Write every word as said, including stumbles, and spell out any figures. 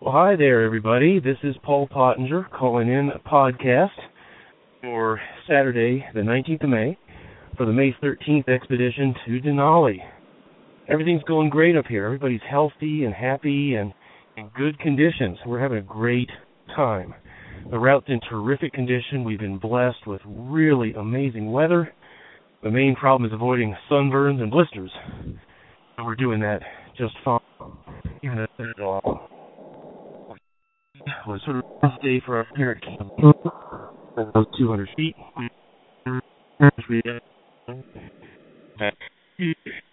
Well, hi there, everybody. This is Paul Pottinger calling in a podcast for Saturday, the nineteenth of May, for the May thirteenth expedition to Denali. Everything's going great up here. Everybody's healthy and happy and in good conditions. We're having a great time. The route's in terrific condition. We've been blessed with really amazing weather. The main problem is avoiding sunburns and blisters. And we're doing that just fine. Even though it's all it was sort of a rough day for us here at camp. About two hundred feet.